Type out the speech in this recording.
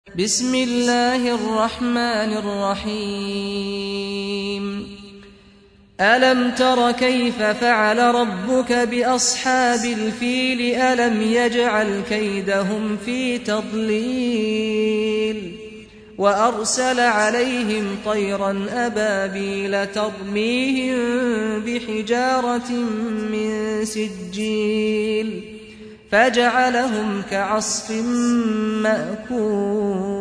بسم الله الرحمن الرحيم ألم تر كيف فعل ربك بأصحاب الفيل ألم يجعل كيدهم في تضليل وأرسل عليهم طيرا أبابيل ترميهم بحجارة من سجيل فجعلهم كعصف مأكول